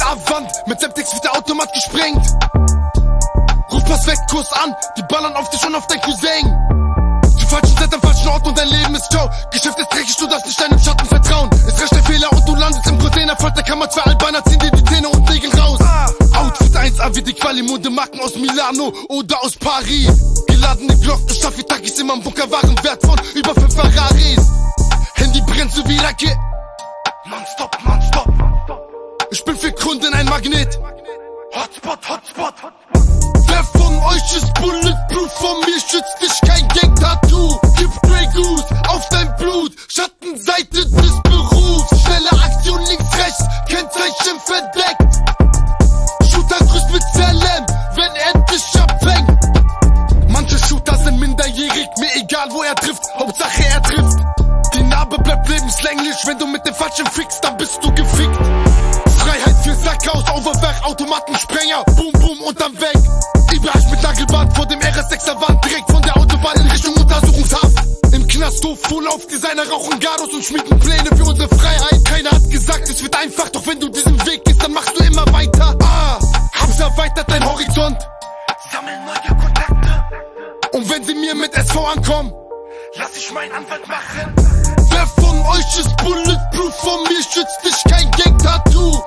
Avant, mit Septex wird der Automat gesprengt. Ruf Pass weg, Kurs an, die ballern auf dich und auf dein Cousin. Die falschen Zeit am falschen Ort und dein Leben ist ciao. Geschäft ist dreckig, du darfst nicht deinem Schatten vertrauen. Ist recht der Fehler und du landest im Container. Folterkammer, zwei Albaner ziehen dir die Zähne und Nägel raus. Outfit 1A wie die Quali-Mode-Marken aus Milano oder aus Paris. Geladene Glocken, Staffeltakis immer im Bunker, Warenwert von über 5 Ferraris. Handy brennt so wie Rakete. Nonstop, nonstop. Ich bin für Kunden ein Magnet. Hotspot, Hotspot. Wer von euch ist bulletproof? Von mir schützt dich kein Gang-Tattoo. Gib Grey Goose auf dein Blut. Schattenseite des Berufs. Schnelle Aktion links, rechts. Kennzeichen verdeckt. Shooter grüßt mit Zellen, wenn er dich abfängt. Manche Shooter sind minderjährig. Mir egal wo er trifft. Hauptsache er trifft. Die Narbe bleibt lebenslänglich. Wenn du mit dem Falschen fickst, dann bist du gefickt. Freiheit für Sackhaus, Overwerk, Automatensprenger, Boom, Boom und dann weg. Ibrahim mit Nagelbart vor dem RS6er Wand, direkt von der Autobahn in Richtung Untersuchungshaft. Im Knast hoch, full auf Designer, rauchen Garos und schmieden Pläne für unsere Freiheit. Keiner hat gesagt, es wird einfach, doch wenn du diesen Weg gehst, dann machst du immer weiter. Hab's erweitert dein Horizont. Sammel neue Kontakte. Und wenn sie mir mit SV ankommen, lass ich meinen Anwalt machen. Wer von euch ist bulletproof? Von mir schützt dich kein Gang-Tattoo.